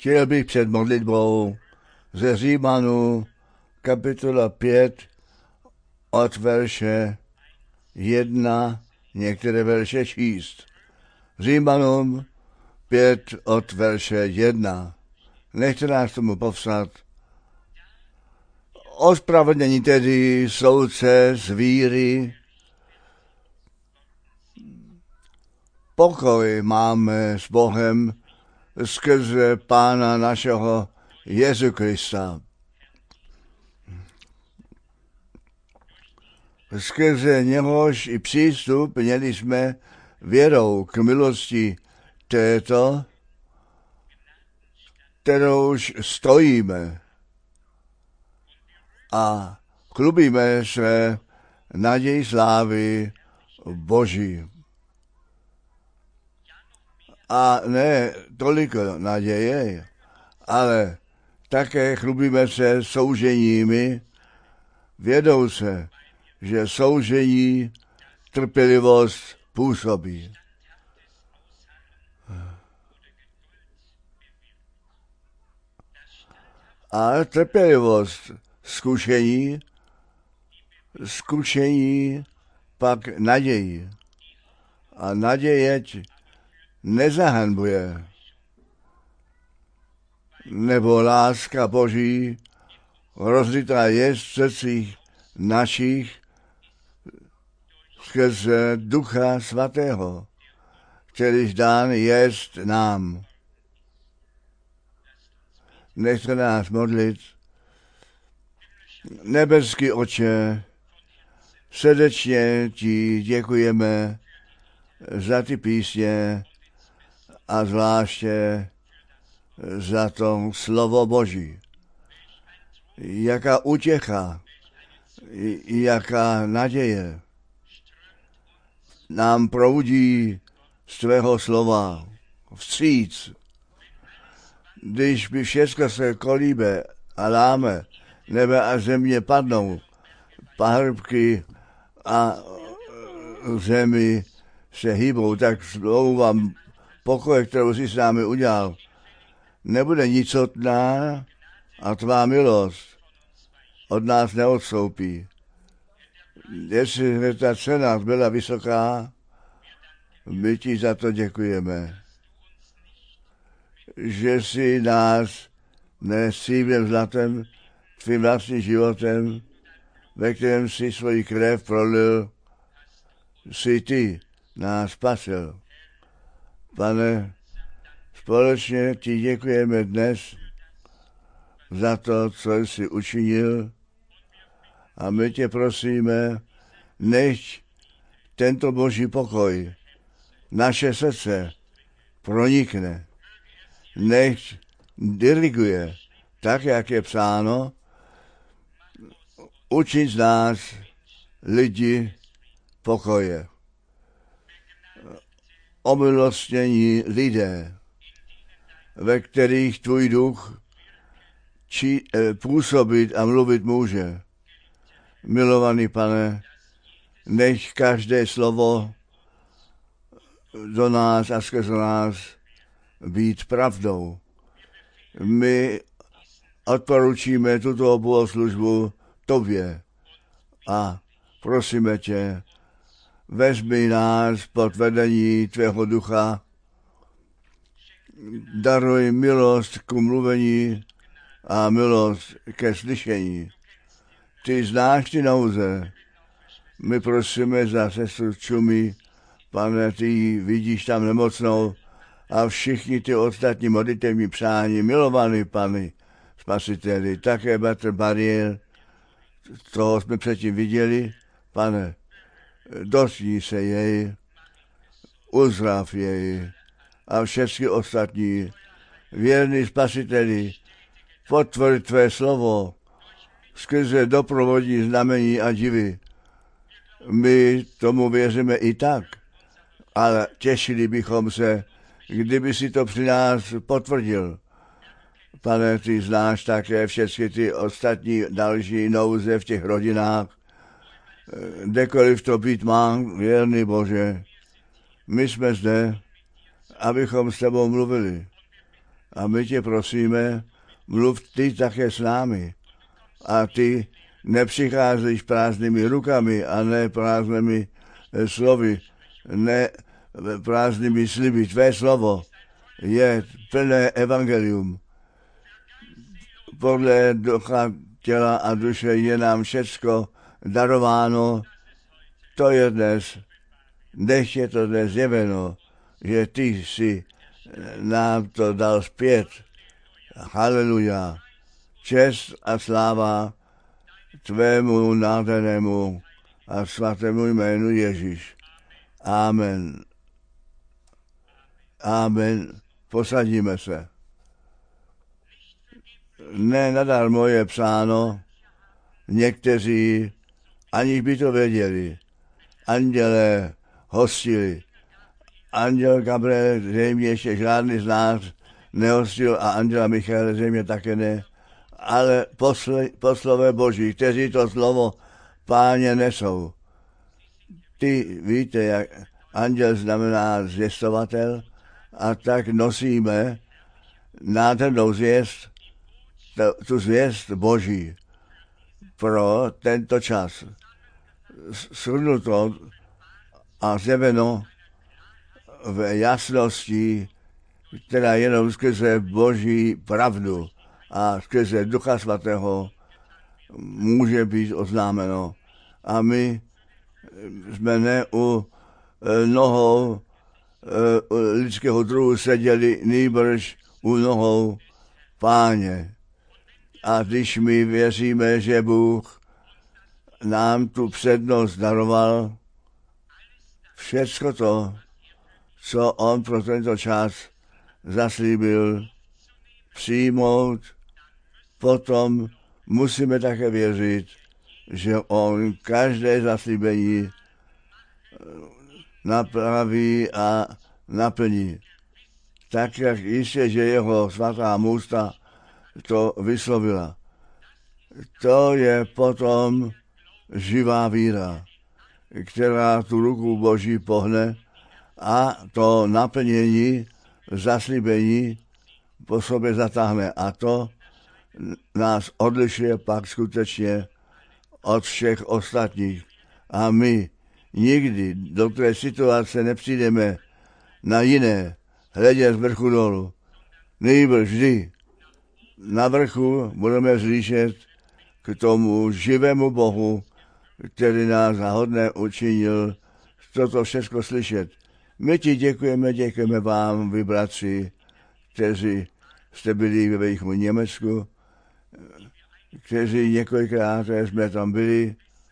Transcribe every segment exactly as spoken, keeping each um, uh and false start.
Chtěl bych před modlitbou ze Římanů kapitola pět od verše jedna, některé verše číst. Římanům pět od verše jedna. Nechte nás tomu povstat. Ospravedlnění tedy soudce z víry. Pokoj máme s Bohem skrze Pána našeho Jezu Krista. Skrze něhož i přístup měli jsme věrou k milosti této, kterouž stojíme a chlubíme se naději slávy Boží. A ne toliko naděje, ale také chlubíme se souženími, vědou se, že soužení trpělivost působí. A trpělivost zkušení, zkušení pak naději. A naděje nezahanbuje, nebo láska Boží rozlitá je v srdcích našich skrze Ducha Svatého, kterýž dán jest nám. Nechte nás modlit. Nebeský Otče, srdečně ti děkujeme za ty písně a zvláště za to slovo Boží. Jaká útěcha, jaká naděje nám proudí z tvého slova vstříc. Když by všechno se kolíbe a láme, nebe a země padnou, pahrbky a zemi se hýbou, tak znovu vám pokoje, kterou jsi s námi udělal, nebude nicotná a tvá milost od nás neodstoupí. Jestli ta cena byla vysoká, my ti za to děkujeme, že jsi nás ne stříbrným zlatem, tvým vlastním životem, ve kterém jsi svoji krev prolil, jsi ty nás spasil. Pane, společně ti děkujeme dnes za to, co jsi učinil, a my tě prosíme, nech tento Boží pokoj naše srdce pronikne, nech diriguje, tak, jak je psáno, učit z nás lidi pokoje. Omilostnění lidé, ve kterých tvůj duch či, eh, působit a mluvit může. Milovaný Pane, nech každé slovo do nás a skrze nás být pravdou. My odporučíme tuto bohoslužbu tobě a prosíme tě, vezmi nás pod vedení tvého ducha, daruj milost k mluvení a milost ke slyšení. Ty znáš ty nouze. My prosíme za sestru Čumi, Pane, ty vidíš tam nemocnou a všichni ty ostatní modlitevní přání, milovaný Pane, Spasiteli, také bratr Bariér, toho jsme předtím viděli, Pane, dotkni se jej, uzdrav jej a všechny ostatní, věrný Spasiteli, potvrď tvé slovo skrze doprovodní znamení a divy. My tomu věříme i tak, ale těšili bychom se, kdyby si to při nás potvrdil. Pane, ty znáš také všechny ty ostatní další nouze v těch rodinách, kdekoliv to být má, věrný Bože. My jsme zde, abychom s tebou mluvili. A my tě prosíme, mluv ty také s námi. A ty nepřicházíš prázdnými rukami a ne prázdnými slovy, ne prázdnými sliby. Tvé slovo je plné evangelium. Podle ducha, těla a duše je nám všecko darováno. To je dnes. Nech je to dnes zjeveno, že ty jsi nám to dal zpět. Haleluja. Čest a sláva tvému nádhernému a svatému jménu Ježíš. Amen. Amen. Posadíme se. Ne nadarmo je psáno, někteří, aniž by to věděli, anděle hostili. Anděl Gabriel zřejmě ještě žádný z nás nehostil a anděla Michael zřejmě také ne, ale posle, poslové Boží, kteří to slovo Páně nesou. Ty víte, jak anděl znamená zvěstovatel, a tak nosíme nádhernou zvěst, tu zvěst Boží pro tento čas. Shrnuto a zjeveno v jasnosti, která jenom skrze Boží pravdu a skrze Ducha Svatého může být oznámeno. A my jsme ne u nohou lidského druhu seděli, nýbrž u nohou Páně. A když my věříme, že Bůh nám tu přednost daroval, všecko to, co on pro tento čas zaslíbil přijmout, potom musíme také věřit, že on každé zaslíbení napraví a naplní. Tak, jak jistě, že jeho svatá ústa to vyslovila. To je potom živá víra, která tu ruku Boží pohne a to naplnění, zaslíbení po sobě zatáhne. A to nás odlišuje pak skutečně od všech ostatních. A my nikdy do té situace nepřijdeme na jiné, hledět z vrchu dolů. Nejbrž vždy na vrchu budeme zlížet k tomu živému Bohu, který nás hodné učinil toto všechno slyšet. My ti děkujeme, děkujeme vám, vy bratři, kteří jste byli ve východním Německu, kteří několikrát jsme tam byli.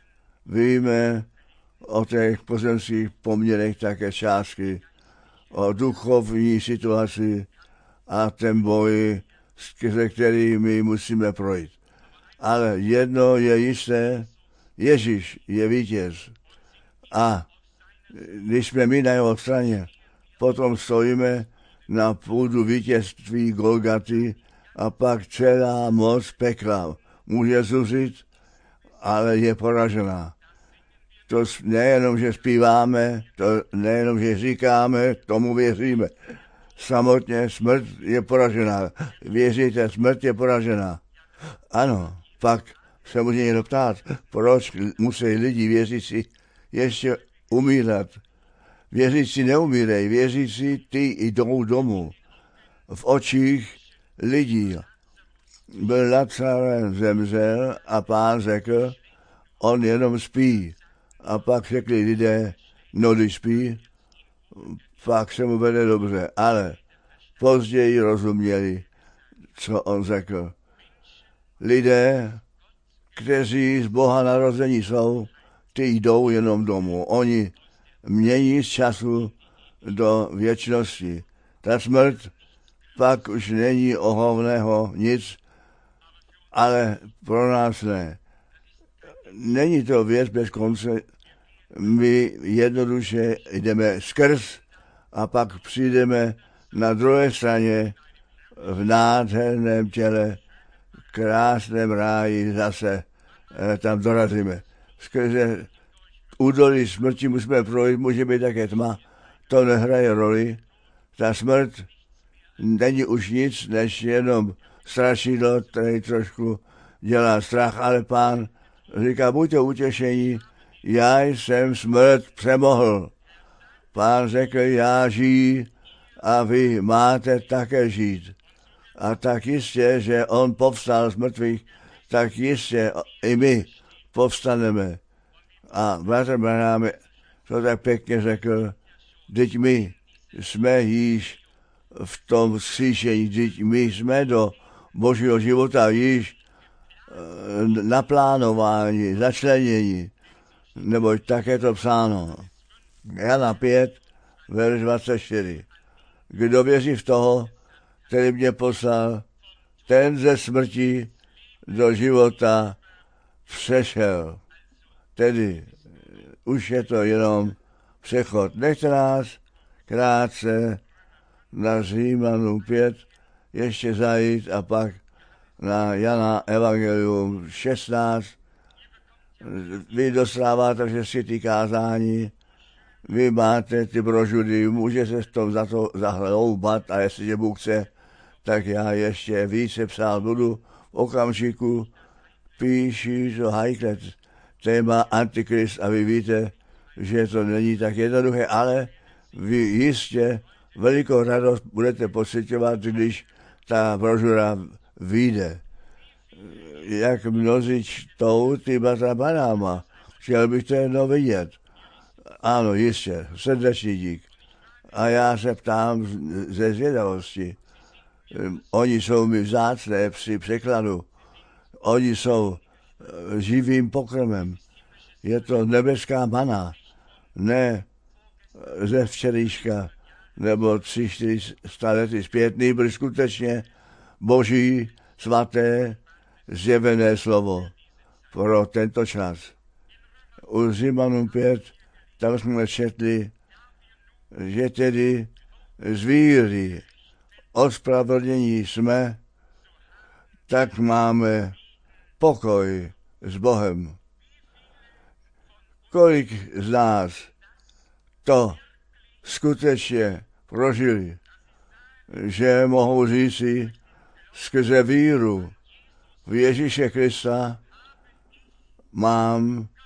Víme o těch pozemských poměrech také částky, o duchovní situaci a ten boj, skrze který my musíme projít. Ale jedno je jisté, Ježíš je vítěz. A když jsme my na jeho straně, potom stojíme na půdu vítězství Golgaty a pak celá moc pekla může zuřit, ale je poražená. To nejenom, že zpíváme, to nejenom, že říkáme, tomu věříme. Samotně smrt je poražená. Věříte, smrt je poražená. Ano, pak se může někdo ptát, proč musí lidi věřící ještě umírat. Věřící neumírej, věřící ty jdou domů. V očích lidí byl Lazar, zemřel a Pán řekl, on jenom spí. A pak řekli lidé, no když spí, pak se mu vede dobře, ale později rozuměli, co on řekl. Lidé, kteří z Boha narození jsou, ty jdou jenom domů. Oni mění z času do věčnosti. Ta smrt pak už není ohovného nic, ale pro nás ne. Není to věc bez konce. My jednoduše jdeme skrz a pak přijdeme na druhé straně v nádherném těle, krásném ráji zase e, tam dorazíme. Skrze údolí smrti musíme projít, může být také tma, to nehraje roli. Ta smrt není už nic, než jenom strašidlo, který trošku dělá strach, ale Pán říká, buďte utěšení, já jsem smrt přemohl. Pán řekl, já žiji a vy máte také žít. A tak jistě, že on povstal z mrtvých, tak jistě i my povstaneme. A bratr Branham to tak pěkně řekl, vždyť my jsme již v tom vzkříšení, vždyť my jsme do božího života již naplánováni, začlenění, neboť tak je to psáno. Jana pět, verš dvacet čtyři. Kdo věří v toho, který mě poslal, ten ze smrti do života přešel. Tedy už je to jenom přechod. Nechte nás krátce na Římanům pět ještě zajít a pak na Jana evangelium šestnáct. Vy dostáváte všechny ty kázání, vy máte ty brožury, může se v tom za to zahloubat a jestliže Bůh chce, tak já ještě více psát budu. V okamžiku píši to hajklet téma Antikrist a vy víte, že to není tak jednoduché, ale vy jistě velikou radost budete pociťovat, když ta brožura vyjde. Jak mnozí čtou ty bratra Branhama, chtěl bych to jedno vidět. Ano, jistě, srdečný dík. A já se ptám ze zvědavosti. Oni jsou mi vzácné při překladu. Oni jsou živým pokrmem. Je to nebeská mana, ne ze včerejška nebo tři, čtyři sta lety zpět, nýbrž skutečně boží svaté zjevené slovo pro tento čas. U Římanům pět, tam jsme četli, že tedy z víry ospravedlnění jsme, tak máme pokoj s Bohem. Kolik z nás to skutečně prožili, že mohou říci skrze víru v Ježíše Krista mám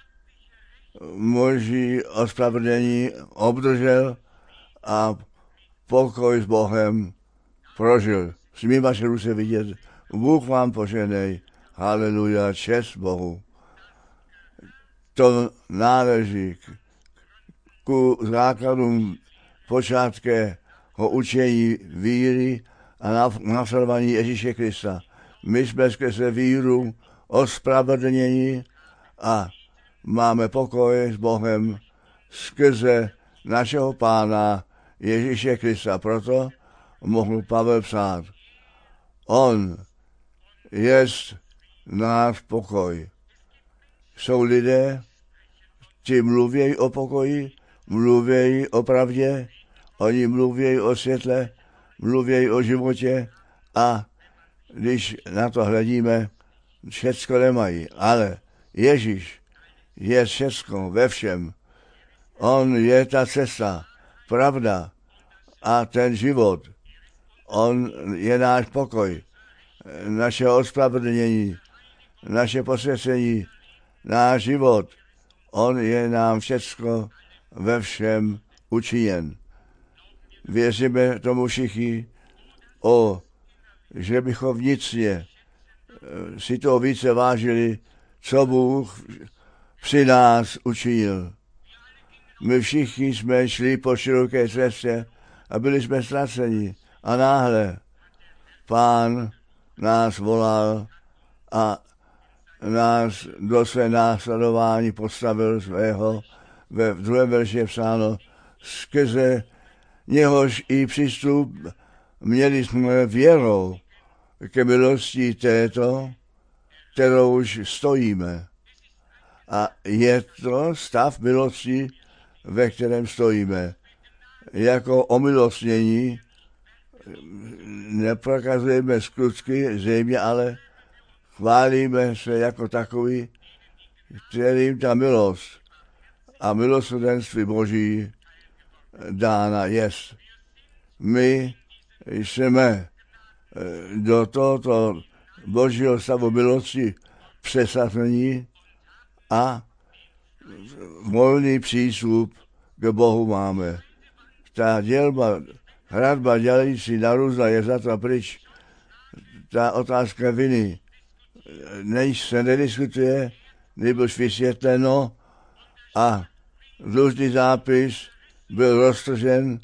moží ospravedlnění obdržel a pokoj s Bohem prožil. Smím vaše ruce vidět. Bůh vám poženej. Haleluja, čest Bohu. To náleží k, ku základům počátkého učení víry a následování Ježíše Krista. My jsme skrze víru ospravedlnění a máme pokoj s Bohem skrze našeho Pána Ježíše Krista. Proto mohl Pavel psát. On jest náš pokoj. Jsou lidé, ti mluvějí o pokoji, mluvějí o pravdě, oni mluvějí o světle, mluvějí o životě a když na to hledíme, všecko nemají. Ale Ježíš je všecko ve všem. On je ta cesta, pravda a ten život. On je náš pokoj, naše ospravedlnění, naše posvěcení, náš život. On je nám všecko ve všem učiněn. Věříme tomu všichni, o, že bychom vnitřně si to více vážili, co Bůh při nás učinil. My všichni jsme šli po široké cestě a byli jsme ztraceni. A náhle Pán nás volal a nás do své následování postavil svého. Ve druhém verši je psáno, skrze něhož i přístup měli jsme věrou ke milosti této, kterou už stojíme. A je to stav milosti, ve kterém stojíme. Jako omilostnění neprokazujeme skutky, zřejmě, ale chválíme se jako takový, kterým ta milost a milosrdenství Boží dána jest. My jsme do tohoto božího stavu milosti přesazení a volný přístup k Bohu máme. Ta dělba, hradba dělající na různa je vzata pryč. Ta otázka viny než se nediskutuje, nebyl vysvětleno a dlužný zápis byl roztržen.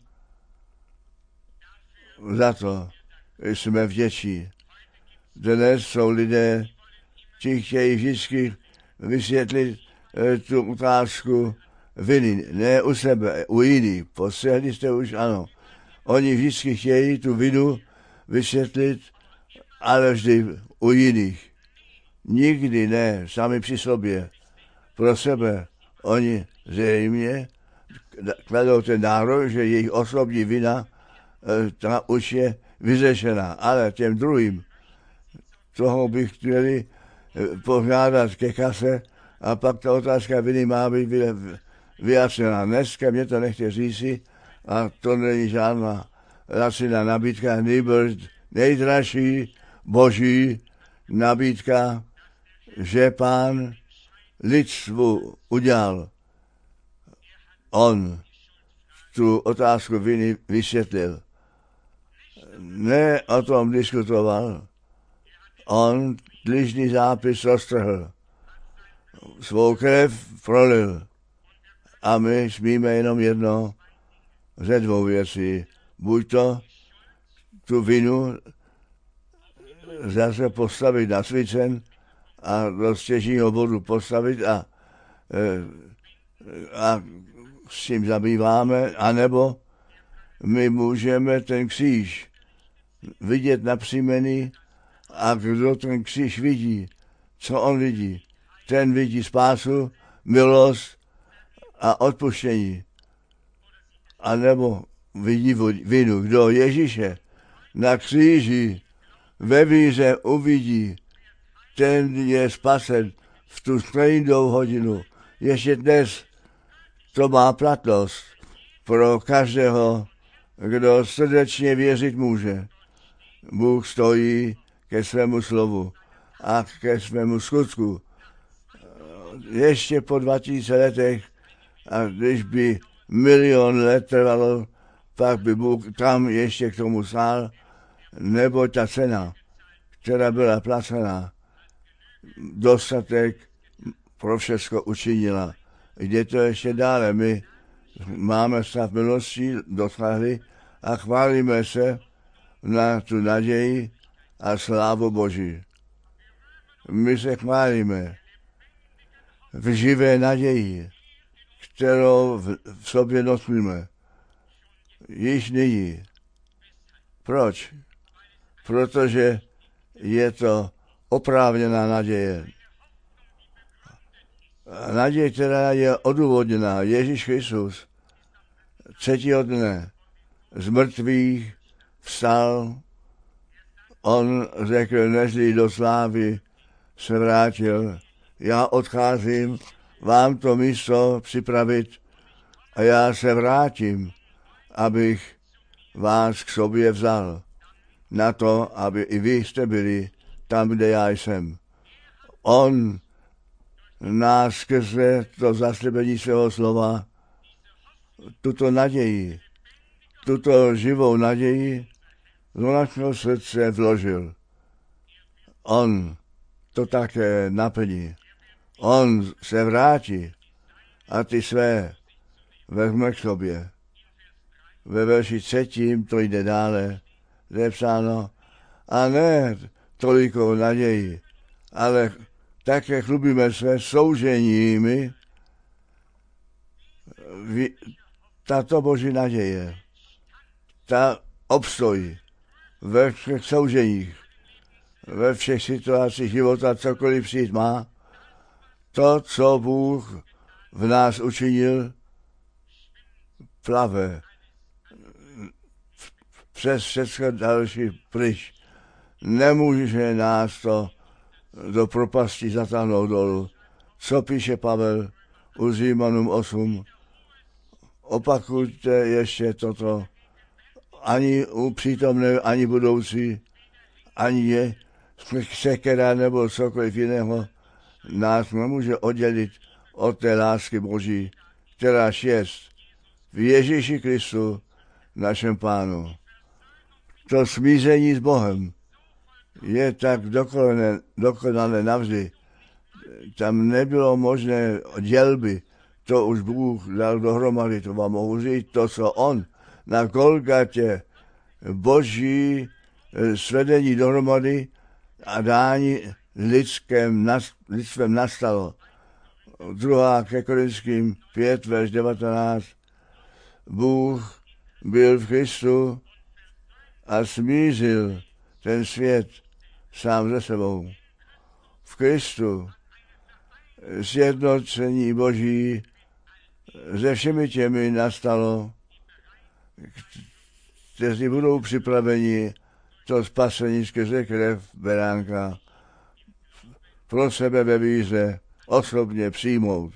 Za to jsme vděční. Dnes jsou lidé, ti chtějí vždycky vysvětlit tu otázku viny, ne u sebe, u jiných. Postřehli jste už, ano. Oni vždycky chtějí tu vinu vysvětlit, ale vždy u jiných. Nikdy ne, sami při sobě. Pro sebe oni zřejmě kladou ten nárok, že jejich osobní vina ta už je vyřešena. Ale těm druhým, toho bych chtěli požádat ke kase a pak ta otázka viny má být vyjasněna. Dneska mě to nechce říci a to není žádná laciná nabídka, nejbrž nejdražší boží nabídka, že Pán lidstvu udělal. On tu otázku viny vysvětlil. Ne o tom diskutoval. On dlužný zápis roztrhl. Svou krev prolil. A my smíme jenom jedno ze dvou věcí. Buď to tu vinu zase postavit na svícen a do stěžního bodu postavit a, a s tím zabýváme, anebo my můžeme ten kříž vidět napřímený a kdo ten kříž vidí, co on vidí, ten vidí spásu, milost a odpuštění. A nebo vidí vinu, kdo Ježíše na kříži ve víře uvidí, ten je spasen v tu stejnou hodinu. Ještě dnes to má platnost pro každého, kdo srdečně věřit může. Bůh stojí ke svému slovu a ke svému skutku. Ještě po dva tisíce letech, a když by milion let trvalo, pak by Bůh tam ještě k tomu stál, nebo ta cena, která byla placena, dostatek pro všechno učinila. Jde to ještě dále. My máme stav milosti, dosáhli a chválíme se na tu naději a slávu Boží. My se chválíme v živé naději, kterou v sobě nosíme. Již nyní. Proč? Protože je to oprávněná naděje. Naděje, která je odůvodněná. Ježíš Kristus třetího dne z mrtvých vstal. On řekl, nežli do slávy se vrátil. Já odcházím vám to místo připravit a já se vrátím, abych vás k sobě vzal. Na to, aby i vy jste byli tam, kde já jsem. On nás skrze to zaslíbení svého slova, tuto naději, tuto živou naději do našeho srdce vložil. On to také naplní. On se vrátí a ty své vezme k sobě. Ve verši třetím to jde dále, je psáno, a ne toliko naději, ale také chlubíme se souženími. Tato boží naděje, ta obstojí ve všech souženích, ve všech situacích života, cokoliv přijít má. To, co Bůh v nás učinil, plave přes všechno další pryč. Nemůže nás to do propasti zatáhnout dolů. Co píše Pavel u Římanům osm? Opakujte ještě toto ani u přítomné, ani budoucí, ani je sekera nebo cokoliv jiného nás nemůže oddělit od té lásky Boží, která je v Ježíši Kristu, našem Pánu. To smíření s Bohem je tak dokonalé, dokonalé navždy. Tam nebylo možné dělby, to už Bůh dal dohromady, to vám mohu říct, to, co on na Golgatě, Boží svedení dohromady a dání lidském, lidstvem nastalo. Druhá ke Korinským pět, verš devatenáct. Bůh byl v Kristu a smířil ten svět sám ze sebou. V Kristu sjednocení Boží se všemi těmi nastalo, kteří budou připraveni to spasení skrze krev beránka pro sebe ve víře osobně přijmout.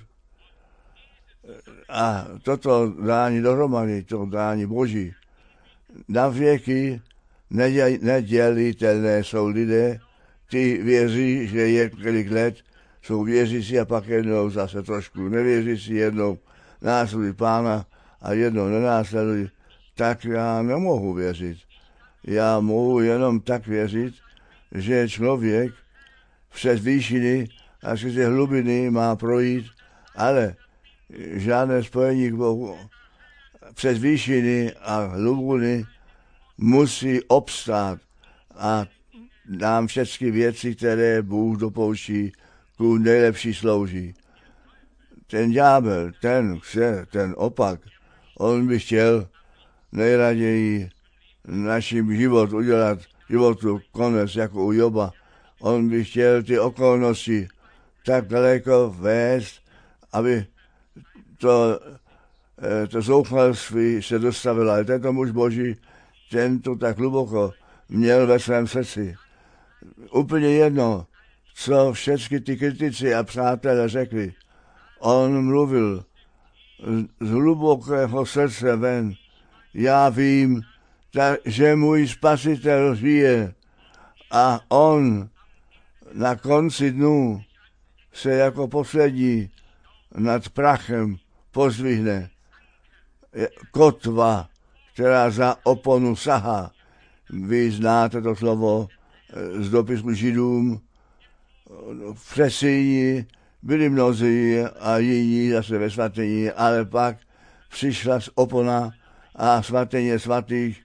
A toto dání dohromady, to dání Boží, na věky nedělitelné jsou lidé, ty věří, že je kolik let, jsou věřící a pak jednou zase trošku nevěřící, jednou následují Pána a jednou nenásledují, tak já nemohu věřit. Já mohu jenom tak věřit, že člověk přes výšiny a přes hlubiny má projít, ale žádné spojení k Bohu přes výšiny a hlubiny musí obstát a nám všechny věci, které Bůh dopouští, ku nejlepší slouží. Ten ďábel, ten chce, ten opak, on by chtěl nejraději naším život udělat, životu konec jako u Joba. On by chtěl ty okolnosti tak daleko vést, aby to, to zoufalství se dostavilo. Ale tento muž Boží, ten to tak hluboko měl ve svém srdci. Úplně jedno, co všechny ty kritici a přátelé řekli. On mluvil z hlubokého srdce ven. Já vím, tak, že můj spasitel žije a on na konci dnů se jako poslední nad prachem pozdvihne. Kotva, která za oponu sahá. Vy znáte to slovo z dopisu Židům. V přesíni byli mnozí a jiní zase ve svatyni, ale pak přišla z opona a svatyně svatých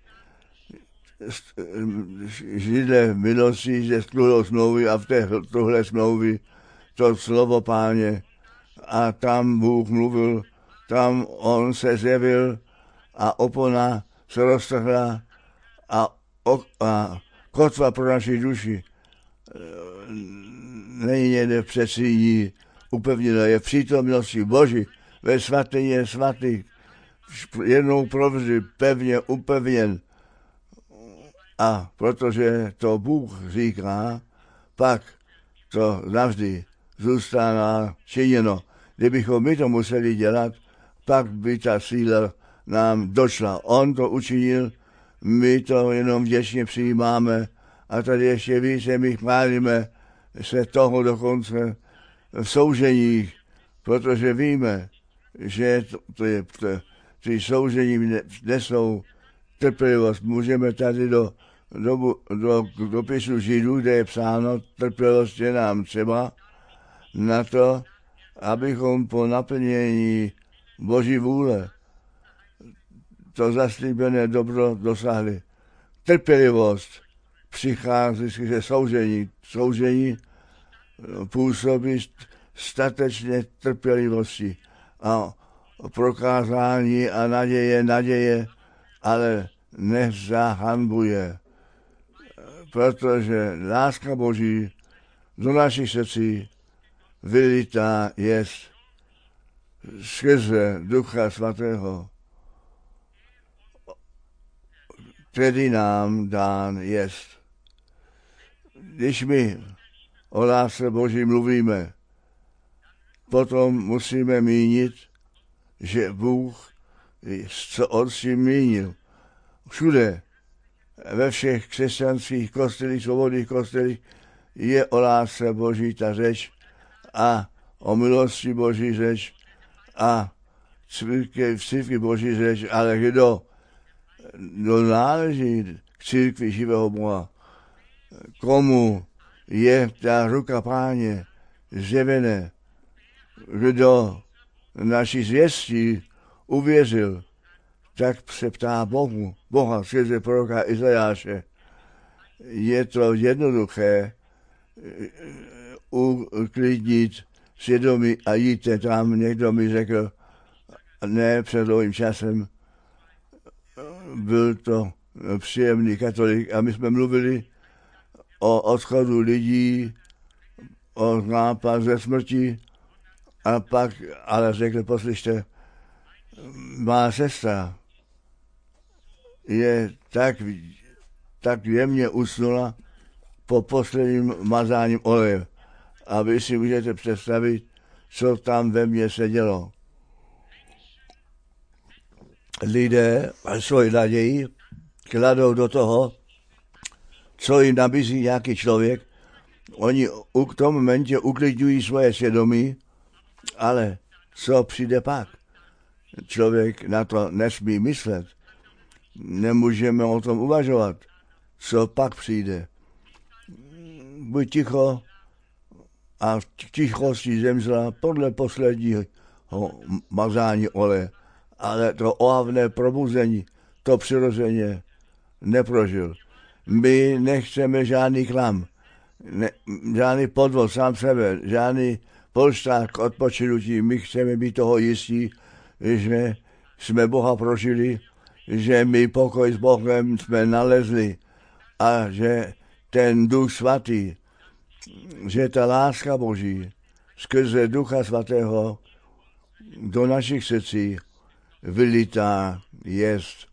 židle milosti ze skluhou smlouvy a v té tuhle smlouvy to slovo Páně a tam Bůh mluvil, tam on se zjevil a opona se roztrhla a, a kotva pro naši duši není někde v předsíní upevněno, je v přítomnosti Boží ve svatyně svatých jednou provždy pevně upevněn. A protože to Bůh říká, pak to navždy zůstává činěno. Kdybychom my to museli dělat, pak by ta síla nám došla. On to učinil, my to jenom vděčně přijímáme a tady ještě více my chválíme se toho dokonce v souženích, protože víme, že to, to je, to, ty soužení nesou trpělivost. Můžeme tady do, do, do dopisu Židů, kde je psáno, trpělivost je nám třeba na to, abychom po naplnění Boží vůle to zaslíbené dobro dosáhli. Trpělivost přichází ze soužení. Soužení působí statečně trpělivosti a prokázání a naděje, naděje, ale nezahanbuje. Protože láska Boží do našich srdcí vylitá jest skrze Ducha Svatého, který nám dán jest. Když my o lásce Boží mluvíme, potom musíme mínit, že Bůh co on si mínil. všude, ve všech křesťanských kostelích, svobodných kostelích je o lásce Boží ta řeč a o milosti Boží řeč a církvi, v církvi Boží řeč, ale kdo, kdo náleží k církvi živého Boha, komu je ta ruka Páně zjevené, kdo naší zvěstí uvěřil, tak se ptá Bohu, Boha skrze proroka Izajáše. Je to jednoduché uklidnit svědomí a jít tam. Někdo mi řekl, ne před dlouhým časem, byl to příjemný katolik a my jsme mluvili o odchodu lidí, o nápad ze smrti a pak ale řekl, poslyšte, má sestra je tak, tak jemně usnula po posledním mazáním oleje. A vy si můžete představit, co tam ve mně se dělo. Lidé svoji naději kladou do toho, co jim nabízí nějaký člověk. Oni v tom momentě uklidňují svoje svědomí, ale co přijde pak? Člověk na to nesmí myslet. Nemůžeme o tom uvažovat, co pak přijde. Buď ticho a v tichosti zemřela podle posledního mazání oleje, ale to ohavné probuzení, to přirozeně neprožil. My nechceme žádný klam, ne, žádný podvod sám sebe, žádný polšták k odpočinutí. My chceme být toho jistí, že jsme Boha prožili, že my pokoj s Bohem jsme nalezli a že ten Duch Svatý, že ta láska Boží skrze Ducha Svatého do našich srdcí vylitá jest.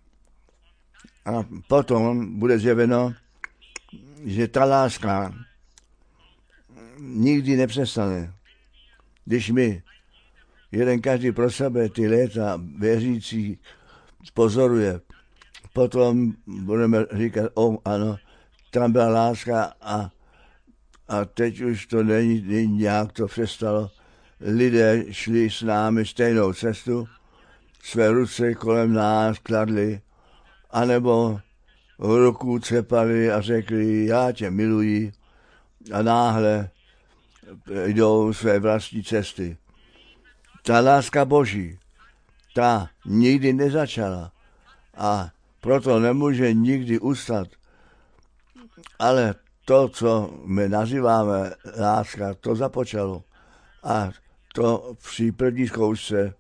A potom bude zjeveno, že ta láska nikdy nepřestane. Když my, jeden každý pro sebe ty léta věřící pozoruje, potom budeme říkat, o ano, tam byla láska a, a teď už to není, není nějak, to přestalo. Lidé šli s námi stejnou cestu, své ruce kolem nás kladli, anebo ruku cepali a řekli, já tě miluji, a náhle jdou své vlastní cesty. Ta láska Boží, ta nikdy nezačala a proto nemůže nikdy ustat. Ale to, co my nazýváme láska, to započalo. A to při první zkoušce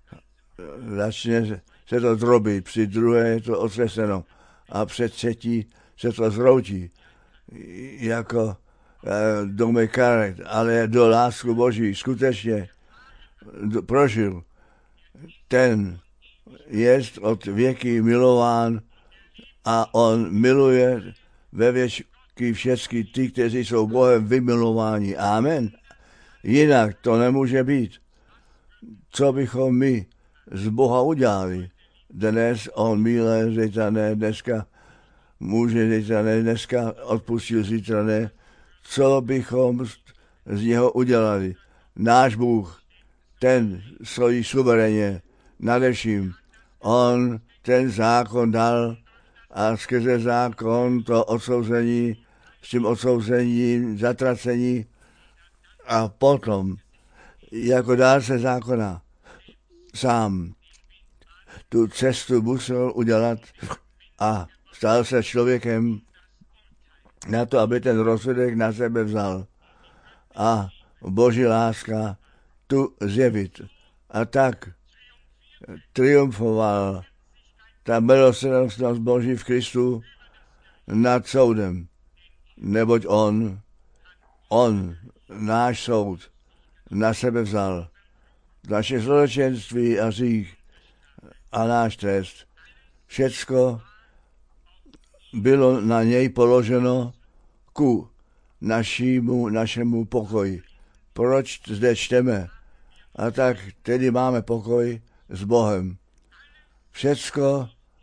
začne se to drobit, při druhé je to otřeseno a před třetí se to zroutí jako eh, domek karet, ale do lásku Boží skutečně do, prožil. Ten jest od věky milován a on miluje ve věčky všechny ty, kteří jsou Bohem vymilováni. Amen. Jinak to nemůže být. Co bychom my z Boha udělali? Dnes on miluje, zítra ne, dneska může, zítra ne, dneska odpustil, zítra ne. Co bychom z, z něho udělali? Náš Bůh, ten stojí suverénně nade vším. On ten zákon dal a skrze zákon to odsouzení, s tím odsouzením, zatracení a potom jako dárce zákona sám tu cestu musel udělat a stal se člověkem na to, aby ten rozsudek na sebe vzal a Boží láska tu zjevit. A tak triumfoval ta milosrdnost Boží v Kristu nad soudem, neboť on, on, náš soud, na sebe vzal. Naše zločinství a hřích a náš trest. Všecko bylo na něj položeno ku našímu, našemu pokoji. Proč zde čteme? A tak tedy máme pokoj s Bohem. Všecko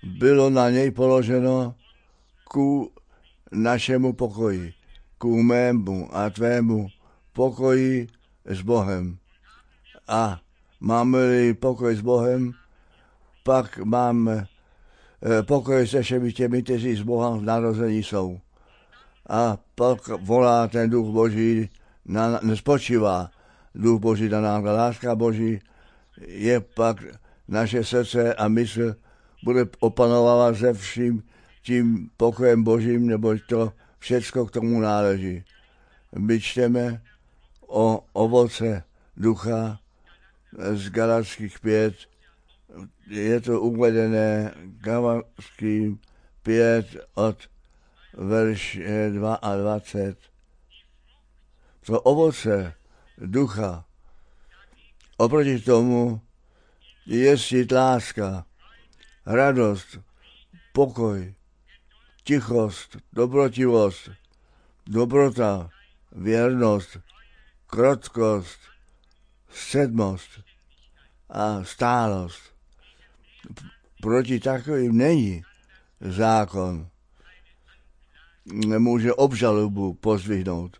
bylo na něj položeno ku našemu pokoji, ku mému a tvému pokoji s Bohem. A máme-li pokoj s Bohem, pak máme pokoj se všemi těmi, kteří z Boha narození jsou. A pak volá ten duch Boží, na, nespočívá duch Boží na nás, láska Boží je pak naše srdce a mysl bude opanovávat se vším tím pokojem Božím, nebo to všecko k tomu náleží. My čteme o ovoce ducha z Galatských pět, je to uvedené Galatským pět od verše dvacet dva. To ovoce ducha oproti tomu je cít láska, radost, pokoj, tichost, dobrotivost, dobrota, věrnost, krotkost, středmost a stálost. Proti takovým není zákon. Nemůže obžalobu pozdvihnout.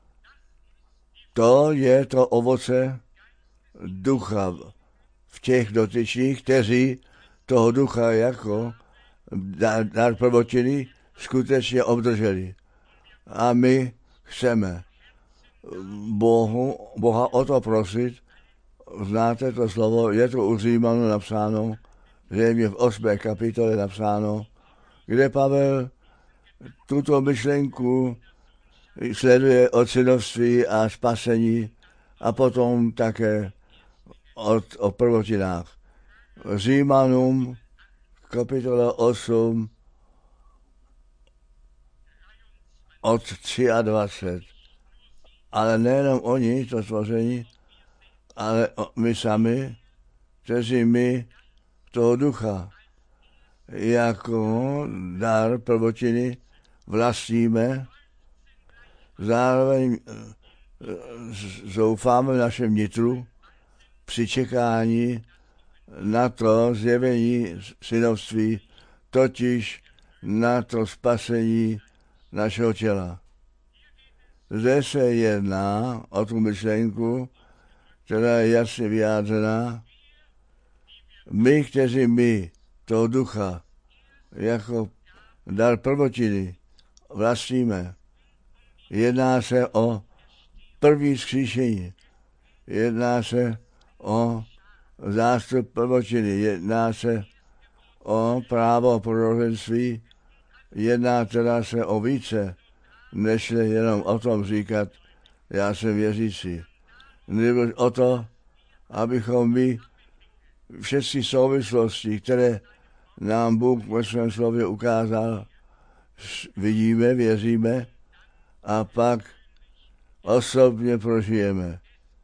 To je to ovoce ducha v těch dotyčných, kteří toho ducha jako dar, dar prvotiny skutečně obdrželi. A my chceme Bohu, Boha o to prosit. Znáte to slovo, je to u Římanů napsáno, zřejmě v osmé kapitole napsáno, kde Pavel tuto myšlenku sleduje od synovství a spasení a potom také od, o prvotinách. Římanům kapitola osm od dvacet tři. Ale nejenom oni, to stvoření, ale my sami, kteří my toho ducha jako dar prvotiny vlastníme, zároveň zoufáme v našem nitru při čekání na to zjevení synovství, totiž na to spasení našeho těla. Zde se jedná o tu myšlenku, která je jasně vyjádřená. My, kteří my toho ducha jako dar prvotiny vlastníme, jedná se o první vzkříšení, jedná se o zástup prvotiny, jedná se o právo prorocenství, jedná teda se o více, než jenom o tom říkat, já jsem věřící. Nebo o to, abychom my všechny souvislosti, které nám Bůh ve svém slově ukázal, vidíme, věříme a pak osobně prožijeme.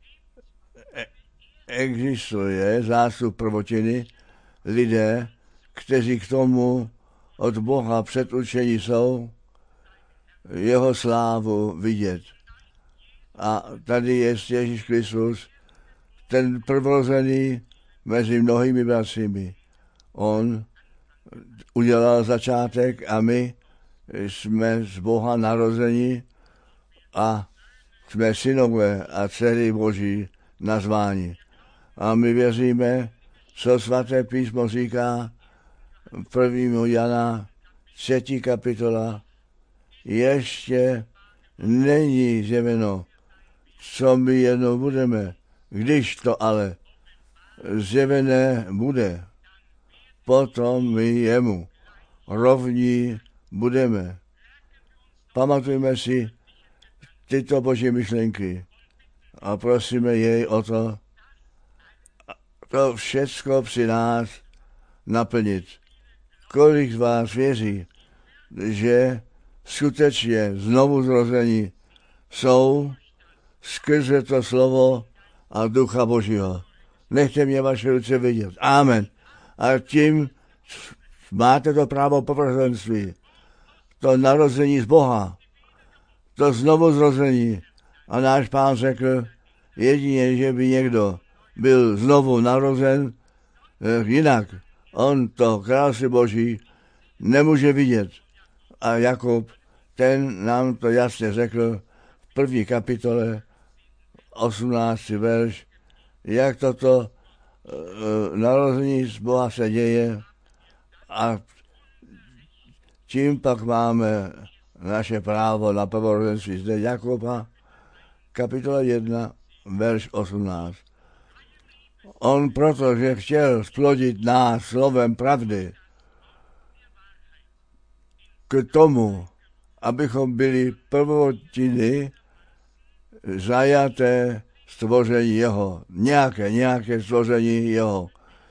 E- existuje zástup prvotiny, lidé, kteří k tomu od Boha předurčení jsou, jeho slávu vidět. A tady je Ježíš Kristus, ten prvorozený mezi mnohými bratřími. On udělal začátek a my jsme z Boha narození a jsme synové a dcery Boží nazváni. A my věříme, co svaté písmo říká prvního Jana, třetí kapitola, ještě není zjeveno, co my jednou budeme, když to ale zjevené bude, potom my jemu rovní budeme. Pamatujme si tyto Boží myšlenky a prosíme jej o to, to všecko při nás naplnit. Kolik z vás věří, že skutečně znovu zrození jsou skrze to slovo a ducha Božího. Nechte mě vaše ruce vidět. Amen. A tím máte to právo povrženství. To narození z Boha. To znovu zrození. A náš Pán řekl, jedině, že by někdo byl znovu narozen, jinak On to království Boží nemůže vidět. A Jakub, ten nám to jasně řekl v první kapitole, osmnáctý verš, jak toto e, narození z Boha se děje a čím pak máme naše právo na prvorozenství. Zde Jakuba, kapitola jedna, verš osmnáct. On, protože chtěl splodit nás slovem pravdy, k tomu, abychom byli prvotiny zajaté stvoření jeho. Nějaké, nějaké stvoření jeho.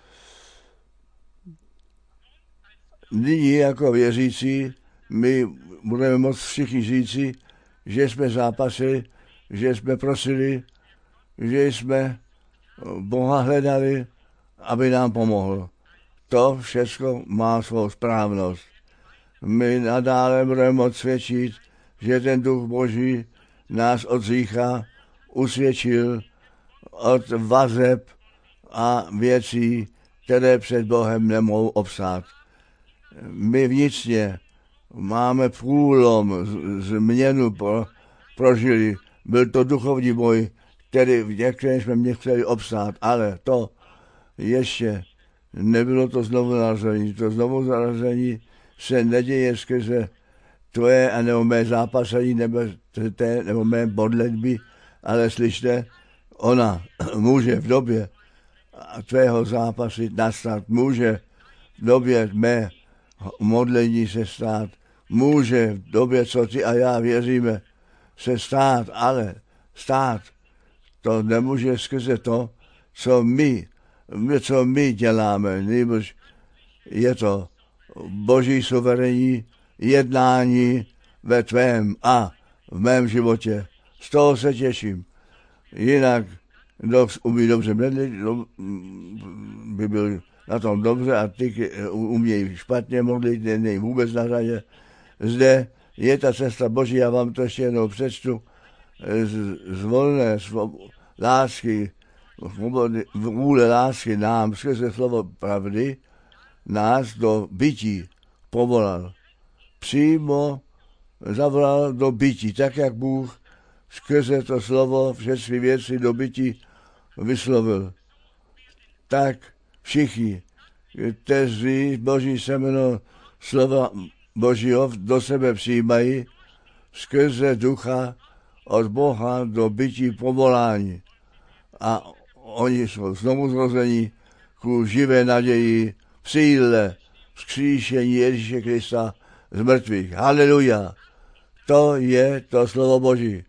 Nyní jako věřící my budeme moct všichni říci, že jsme zápasili, že jsme prosili, že jsme Boha hledali, aby nám pomohl. To všechno má svou správnost. My nadále budeme moct svědčit, že ten Duch Boží nás od hřícha usvědčil od vazeb a věcí, které před Bohem nemohou obstát. My vnitřně máme průlom, změnu pro, prožili. Byl to duchovní boj, který v některém jsme mě chtěli obstát, ale to ještě nebylo to znovu narození. To znovu narození se neděje skrze tvoje a nebo mé zápasení, nebo, té, nebo mé modlitby, ale slyšte, ona může v době tvého zápasit nastat, může v době mé modlení se stát, může v době, co ty a já věříme, se stát, ale stát, to nemůže skrze to, co my, co my děláme, nebož je to Boží suverénní jednání ve tvém a v mém životě. Z toho se těším. Jinak, kdo umí dobře medlit, by byl na tom dobře a ty umějí špatně modlit, není vůbec na řadě. Zde je ta cesta Boží, já vám to ještě jednou přečtu, z, z volné lásky, vůle lásky nám skrze slovo pravdy, nás do bytí povolal. Přímo zavolal do bytí, tak jak Bůh skrze to slovo všechny věci do bytí vyslovil. Tak všichni, kteří Boží semeno slova Božího do sebe přijímají, skrze ducha od Boha do bytí povolání. A oni jsou znovu zrození ku živé naději v síle vzkříšení Ježíše Krista z mrtvých. Haleluja! To je to slovo Boží.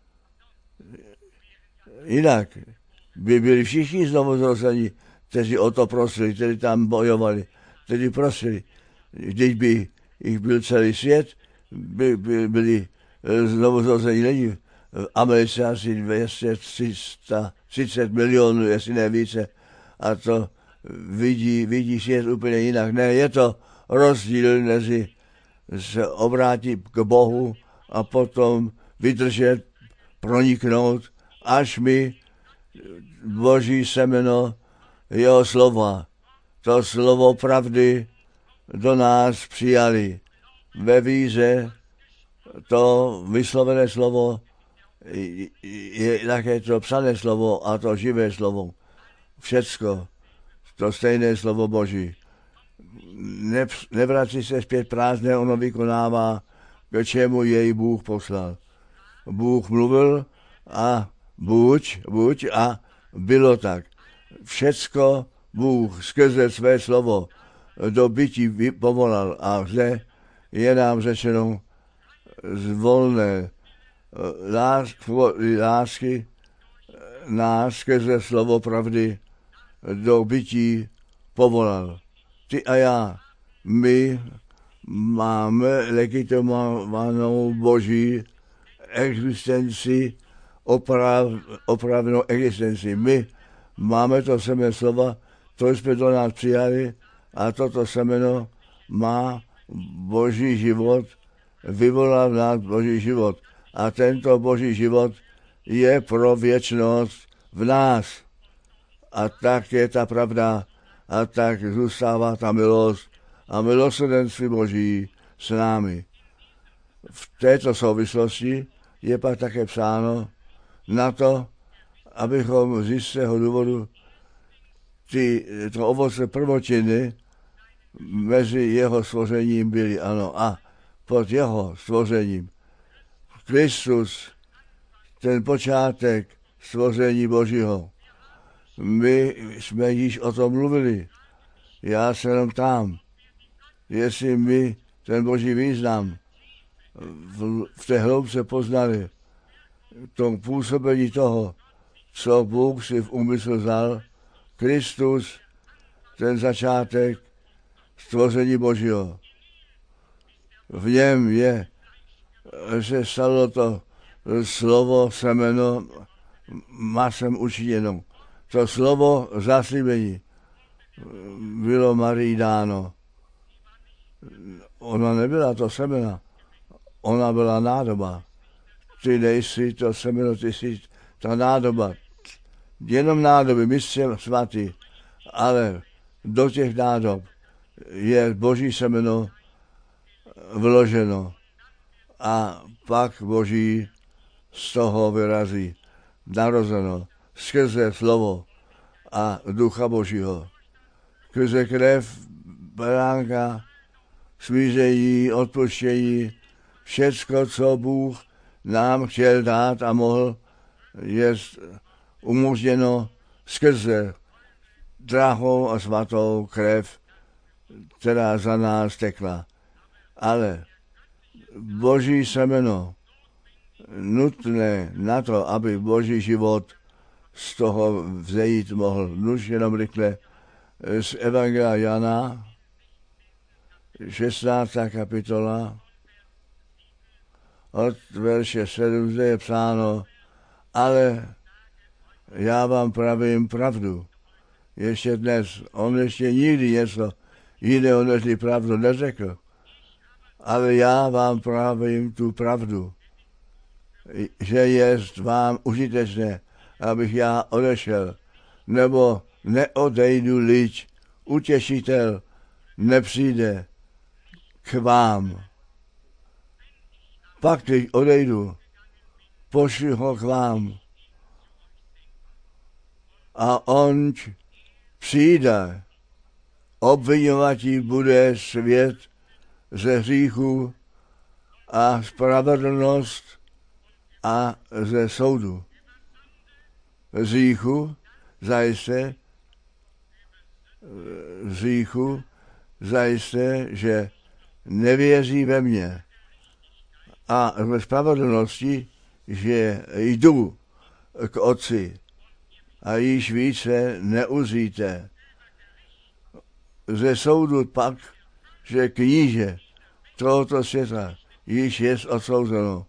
Jinak by byli všichni znovu zrození, kteří o to prosili, kteří tam bojovali, kteří prosili. Když by jich byl celý svět, by, by byli znovu zrození lidi. V Americe asi dvě stě třicet milionů, jestli ne více. A to vidí, vidí svět úplně jinak. Ne, je to rozdíl mezi se obrátit k Bohu a potom vydržet, proniknout, až mi Boží semeno, jeho slova, to slovo pravdy do nás přijali. Ve víře to vyslovené slovo je také to psané slovo a to živé slovo. Všecko, to stejné slovo Boží. Ne, nevrací se zpět prázdné, ono vykonává, k čemu jej Bůh poslal. Bůh mluvil a buď, buď a bylo tak. Všecko Bůh skrze své slovo do bytí povolal a zde je nám řečeno z volné lásky nás skrze slovo pravdy do bytí povolal. Ty a já, my máme legitimovanou Boží existenci, oprav, opravnou existenci. My máme to semeno slova, to jsme do nás přijali a toto semeno má Boží život, vyvolá v nás Boží život. A tento Boží život je pro věčnost v nás. A tak je ta pravda a tak zůstává ta milost a milosrdenství Boží s námi. V této souvislosti je pak také psáno na to, abychom z jistého důvodu ty, to ovoce prvotiny mezi jeho stvořením byli, ano, a pod jeho stvořením. Kristus, ten počátek stvoření Božího. My jsme již o tom mluvili. Já se jenom tam, jestli my ten Boží význam v, v té hloubce poznali, to působení toho, co Bůh si v úmysl vzal, Kristus, ten začátek stvoření Božího. V něm je, že stalo to slovo semeno masem učiněno. To slovo zaslíbení bylo Marii dáno. Ona nebyla to semena, ona byla nádoba. Ty nejsi to semeno, ty jsi ta nádoba. Jenom nádoby, mistře svatý, ale do těch nádob je Boží semeno vloženo a pak Boží z toho vyrazí, narozeno skrze slovo a ducha Božího. Skrze krev beránka, smíření, odpuštění, všecko, co Bůh nám chtěl dát a mohl, je umožněno skrze drahou a svatou krev, která za nás tekla. Ale Boží semeno nutné na to, aby Boží život z toho vzejít mohl. Nuž jenom rychle z Evangelia Jana, šestnáctá kapitola, od verše sedm zde je psáno, ale já vám pravím pravdu. Ještě dnes, on ještě nikdy něco jiného než pravdu neřekl. Ale já vám pravím tu pravdu, že je vám užitečné, abych já odešel, nebo neodejdu-liť, utěšitel nepřijde k vám. Pak, když odejdu, pošlu ho k vám. A on přijde, obviňovatí bude svět ze hříchu a spravedlnost a ze soudu. Z hříchu zajisté, z hříchu zajisté, že nevěří ve mě. A ve spravedlnosti, že jdu k Otci a již více neuzíte. Ze soudu pak, že kníže tohoto světa již je odsouzeno.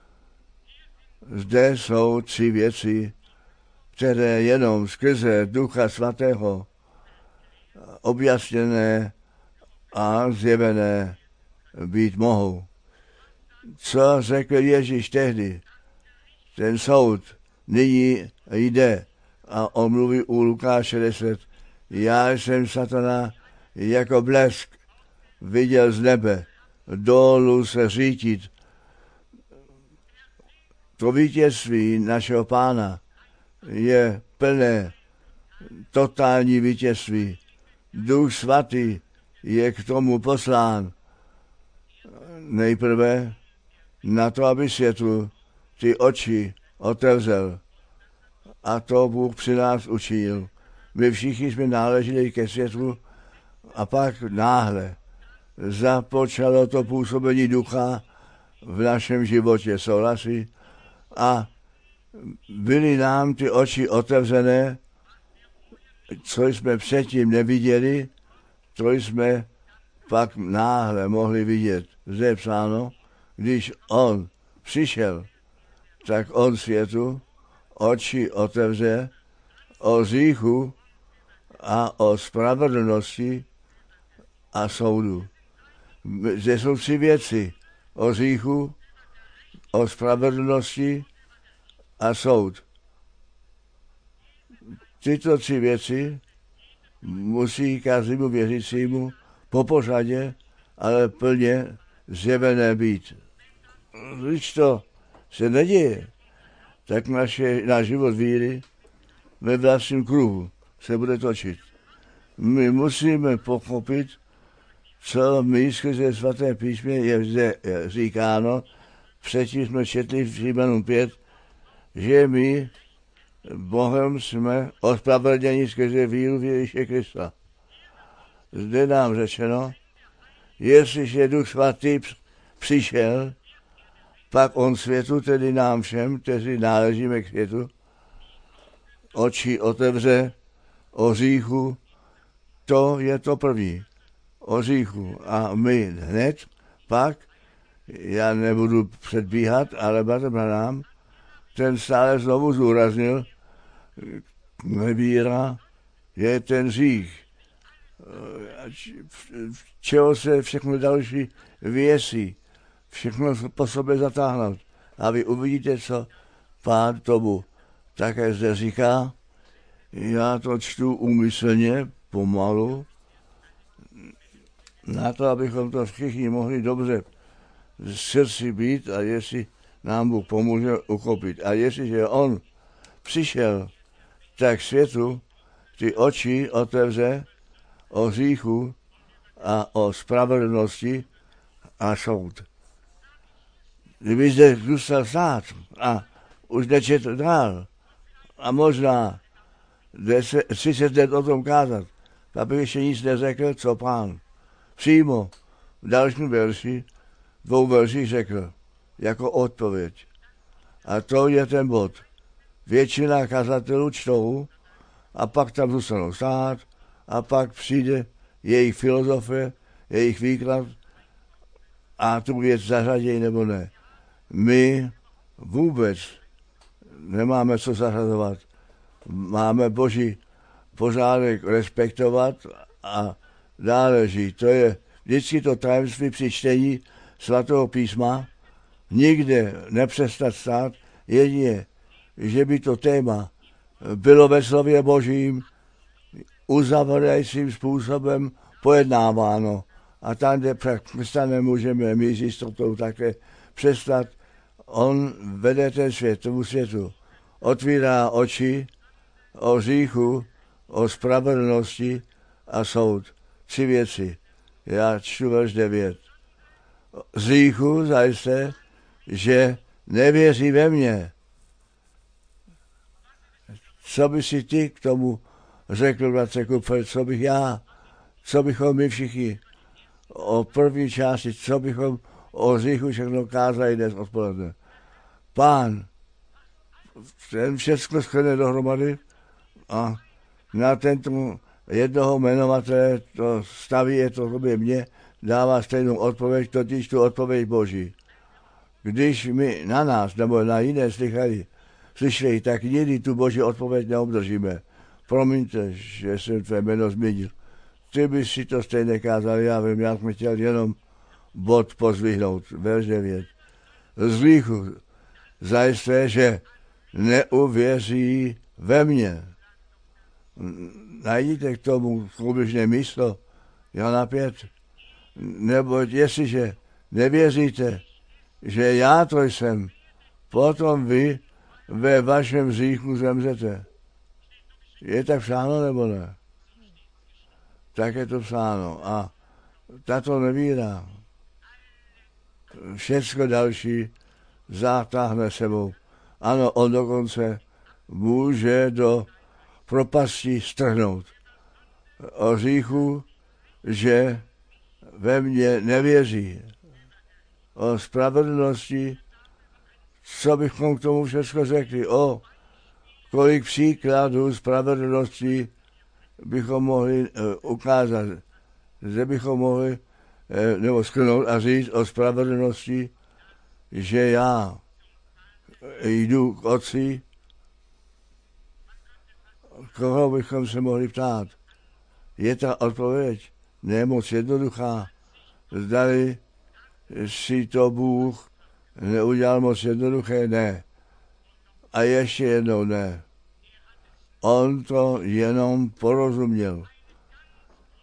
Zde jsou tři věci, které jenom skrze Ducha Svatého objasněné a zjevené být mohou. Co řekl Ježíš tehdy? Ten soud nyní jde a on mluví u Lukáše deset. Já jsem satana jako blesk viděl z nebe dolů se řítit. To vítězství našeho Pána je plné totální vítězství. Duch Svatý je k tomu poslán nejprve na to, aby světlu ty oči otevřel. A to Bůh při nás učinil. My všichni jsme náleželi ke světlu a pak náhle započalo to působení ducha v našem životě, souhlasí? A byly nám ty oči otevřené, co jsme předtím neviděli, to jsme pak náhle mohli vidět. Zde je psáno, když on přišel, tak on světu oči otevře o hříchu a o spravedlnosti a soudu. Zde jsou tři věci. O hříchu, o spravedlnosti a soud. Tyto tři věci musí každému věřícímu po pořadě, ale plně zjevené být. Když to se neděje, tak naše, náš život víry ve vlastním kruhu se bude točit. My musíme pochopit, co my skrze svaté písmě je zde říkáno. Předtím jsme četli v Římanům pět, že my Bohem jsme ospravedlněni skrze víru v Ježíše Krista. Zde nám řečeno, jestliže Duch Svatý přišel, pak on světu, tedy nám všem, kteří náležíme k světu, oči otevře o hříchu, to je to první, o hříchu. A my hned pak, já nebudu předbíhat, ale bratr Branham, ten stále znovu zúraznil, nevíra je ten hřích, čeho se všechno další věsí, všechno po sobě zatáhnout. A vy uvidíte, co Pán tomu také zde říká. Já to čtu úmyslně, pomalu, na to, abychom to všichni mohli dobře v srdci být a jestli nám Bůh pomůže uchopit. A jestliže on přišel tak světu, ty oči otevře o hříchu a o spravedlnosti a soud. Kdyby zde zůstal stát a už nečetl dál a možná třicet let o tom kázat, tak bych ještě nic neřekl, co Pán přímo v dalším verši, dvou verších řekl, jako odpověď. A to je ten bod. Většina kazatelů čtou a pak tam zůstanou stát a pak přijde jejich filozofie, jejich výklad a tu věc zařadějí nebo ne. My vůbec nemáme co zařazovat. Máme Boží pořádek respektovat a dále žít. To je vždycky to tajemství při čtení svatého písma. Nikde nepřestat stát, jedině, že by to téma bylo ve slově Božím uzavřejícím způsobem pojednáváno. A tam, kde přestane, můžeme my s jistotou také přestat. On vede ten svět, tomu světu. Otvírá oči o hříchu, o spravedlnosti a soud. Tři věci. Já čtu verš devět. Z hříchu zajisté, že nevěří ve mě. Co by si ty k tomu řekl, bratře Kupfer, co bych já, co bychom my všichni o první části, co bychom o hříchu všechno kázali dnes odpoledne. Pán, ten všechno shrne dohromady a na tento jednoho jmenovatele to staví, je to tobě mě, dává stejnou odpověď, totiž tu odpověď Boží. Když my na nás nebo na jiné slychali, slyšeli, tak nikdy tu Boží odpověď neobdržíme. Promiňte, že jsem tvé jméno zmínil. Ty bys si to stejně kázal, já vím, já jsem chtěl jenom bod pozvihnout, verš devět. Z hříchu zajisté, že neuvěří ve mně. Najdíte k tomu průběžné místo, Jana pět. Neboť jestliže nevěříte, že já to jsem, potom vy ve vašem hříchu zemřete. Je tak psáno nebo ne? Tak je to psáno. A tato nevíra všecko další zatáhne sebou. Ano, on dokonce může do propasti strhnout. O hříchu, že ve mně nevěří. O spravedlnosti, co bychom k tomu všechno řekli. O kolik příkladů spravedlnosti bychom mohli uh, ukázat. Zde bychom mohli uh, nebo shrnout a říct o spravedlnosti, že já jdu k Otci. Koho bychom se mohli ptát? Je ta odpověď nemoc jednoduchá. Zdali si to Bůh neudělal moc jednoduché? Ne. A ještě jednou ne. On to jenom porozuměl.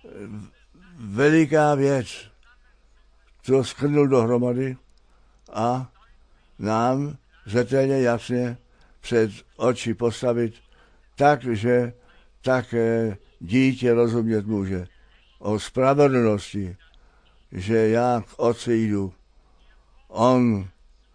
veliká věc, co skrnul dohromady a nám zřetelně jasně před oči postavit tak, že také dítě rozumět může o spravedlnosti, že já k Otci jdu. On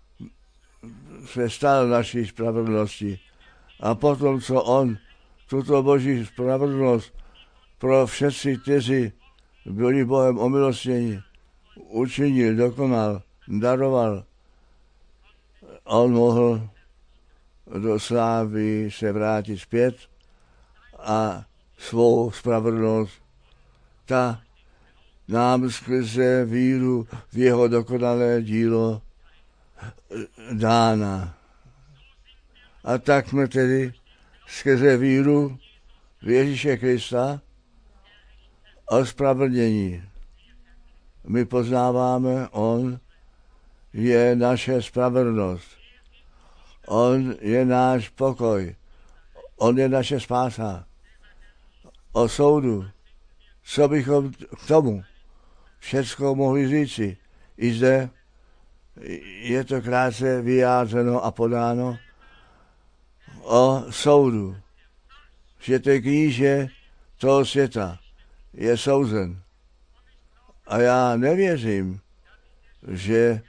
se stal naší spravedlností a potom, co on tuto boží spravedlnost pro všetci, kteří byli Bohem omilostněni, učinil, dokonal, daroval, on mohl do slávy se vrátit zpět a svou spravedlnost ta nám skrze víru v jeho dokonalé dílo dána. A tak jsme tedy skrze víru v Ježíše Krista ospravedlnění. My poznáváme, on je naše spravedlnost. On je náš pokoj. On je naše spása. O soudu, co bychom k tomu všecko mohli říci. I zde je to krátce vyjádřeno a podáno o soudu, že ten kníže toho světa je souzen. A já nevěřím, že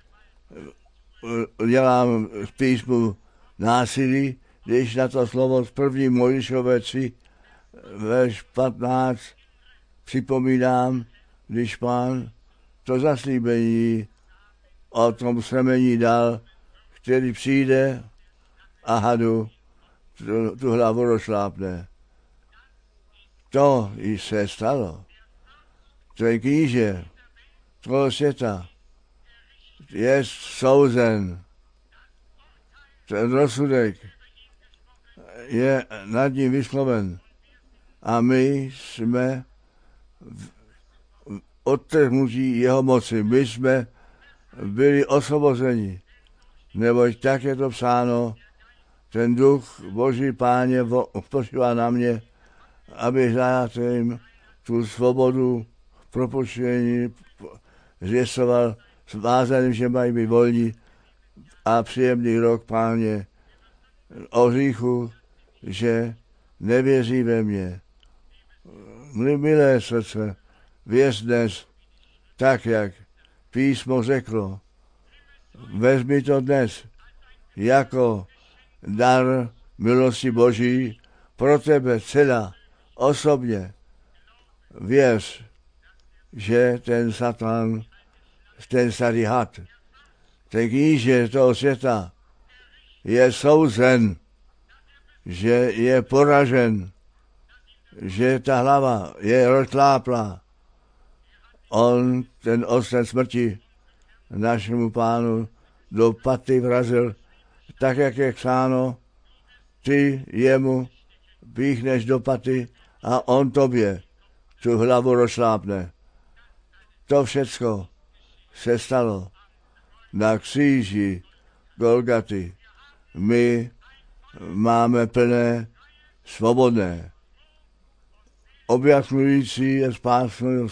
dělám v písmu násilí, když na to slovo z první Mojžíšové tři, verš patnáct připomínám, když Pán to zaslíbení o tom semení dal, který přijde a hadu tu, tu hlavu rozšlápne. To i se stalo. Ten kníže toho světa je souzen. Ten rozsudek je nad ním vysloven. A my jsme odtrhnutí jeho moci. My jsme byli osvobozeni. Neboť tak je to psáno, ten duch Boží Páně spočívá na mě, aby jim tu svobodu propuštění zvěstoval svázaným, že mají být volní a příjemný rok Páně o hříchu, že nevěří ve mě. Milé srdce, věř dnes, tak jak písmo řeklo. Vezmi to dnes jako dar milosti Boží pro tebe celá osobně. Věř, že ten Satan, ten starý had, ten kníže toho světa je souzen, že je poražen, že ta hlava je rozkláplá. On, ten osten smrti, našemu Pánu do paty vrazil, tak, jak je psáno, ty jemu píchneš do paty a on tobě tu hlavu rozšlápne. To všecko se stalo na kříži Golgaty. My máme plné, svobodné, objasňující a spásnou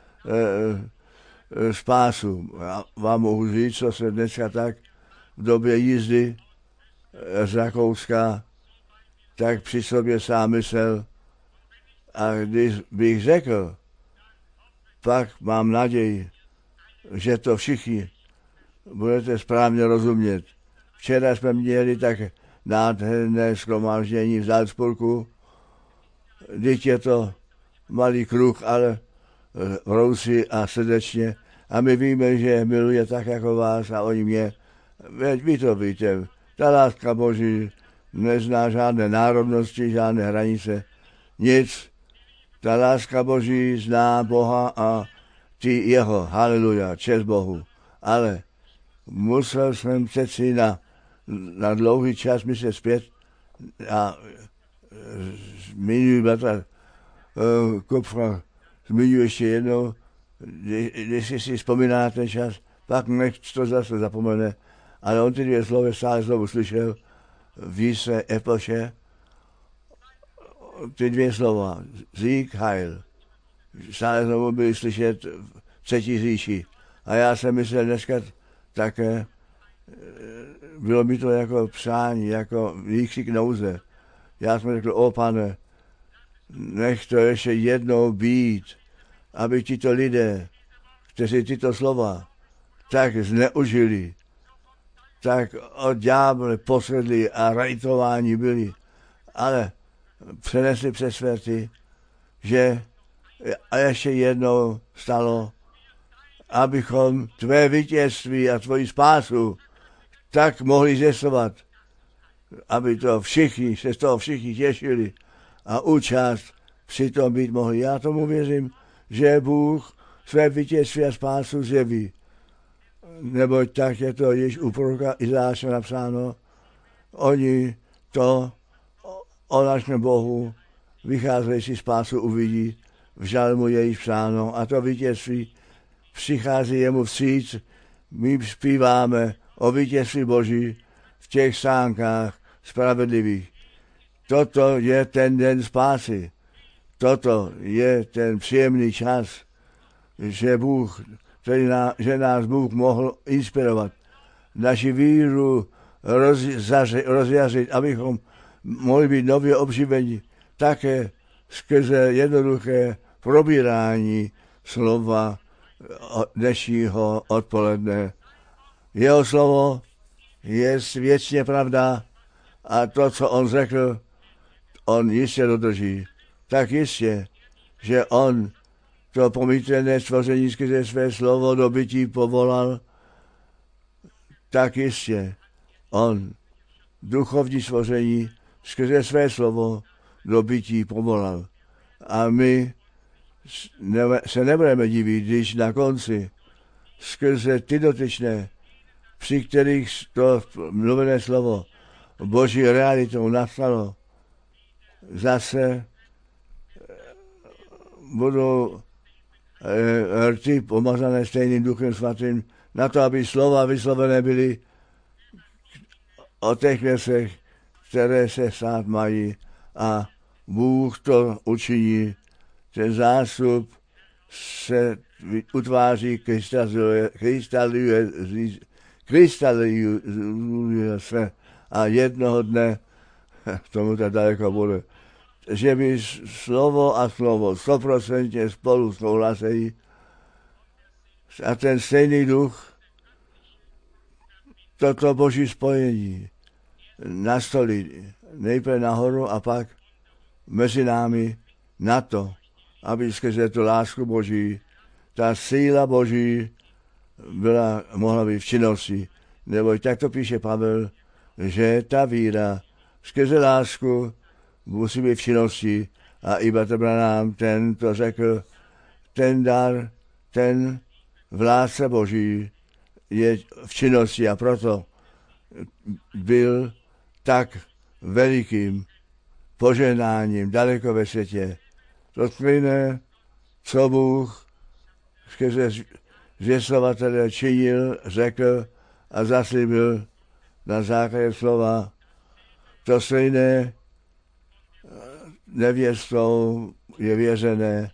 spásu. Já vám mohu říct, co se dneska tak v době jízdy z Rakouska tak při sobě sám myslel. A když bych řekl, pak mám naději, že to všichni budete správně rozumět. Včera jsme měli tak nádherné shromáždění v Salzburgu. Vždyť je to malý kruh, ale vrousí a srdečně. A my víme, že miluje tak jako vás a oni mě. Veď vy to víte, ta láska Boží nezná žádné národnosti, žádné hranice, nic. Ta láska Boží zná Boha a ty jeho, haleluja, čest Bohu. Ale musel jsem přeci na, na dlouhý čas myslet zpět a zmiňuji bratra uh, Kopfra, zmiňuji ještě jednou, když si vzpomínáte čas, pak nech to zase zapomene, ale on ty dvě slova stále znovu slyšel, ví se epoše, ty dvě slova, Sieg, Heil. stále znovu byli slyšet třetí říši. A já jsem myslel dneska také, bylo mi to jako přání, jako výkřik nouze. Já jsem řekl, o Pane, nech to ještě jednou být, aby tito lidé, kteří tyto slova tak zneužili, tak od ďábla posedli a rajtováni byli, ale přenesli přes světy, že a ještě jednou stalo, abychom tvé vítězství a tvoji spásu tak mohli zjistovat, aby to všichni, se z toho všichni těšili a účast při tom být mohli. Já tomu věřím, že Bůh své vítězství a spásu zjeví. Neboť tak je to již u proroka Izáše napsáno, oni to o našem Bohu vycházející spásu uvidí, v žalmu je již psáno a to vítězství přichází jemu vstříc. My zpíváme o vítězství Boží v těch sánkách spravedlivých. Toto je ten den spásy. Toto je ten příjemný čas, že Bůh, ná, že nás Bůh mohl inspirovat, naši víru rozjařit, rozjařit, abychom mohli být nově obživeni také skrze jednoduché probírání slova dnešního odpoledne. Jeho slovo je věčně pravda a to, co on řekl, on jistě dodrží. Tak jistě, že on to pomyslné stvoření skrze své slovo do bytí povolal, tak jistě on duchovní stvoření skrze své slovo do bytí povolal. A my se nebudeme divit, když na konci skrze ty dotyčné, při kterých to mluvené slovo Boží realitou nastalo, zase budou rty pomazané stejným Duchem Svatým na to, aby slova vyslovené byly o těch věcech, které se stát mají, a Bůh to učiní. Ten zástup se utváří, krystalizuje, krystalizuje, krystalizuje se a jednoho dne, tomu tak daleko bude, že by slovo a slovo stoprocentně spolu souhlasejí a ten stejný duch toto Boží spojení nastolí nejprve nahoru a pak mezi námi na to, aby skrze tu lásku Boží ta síla Boží byla, mohla být v činnosti. Neboť tak to píše Pavel, že ta víra skrze lásku musí být v činnosti a iba to nám ten to řekl, ten dar, ten v lásce Boží je v činnosti a proto byl tak velikým požehnáním daleko ve světě. To stejné, co Bůh skrze zvěstovatele činil, řekl a zaslíbil na základě slova, to stejné nevěstou je věřené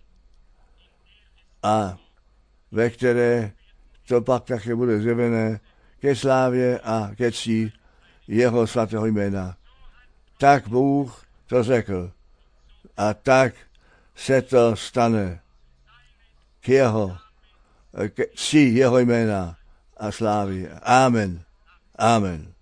a ve které to pak také bude zjevené ke slávě a ke cti jeho svatého jména. Tak Bůh to řekl a tak se to stane k jeho, k cti jeho jména a slávy. Amen. Amen.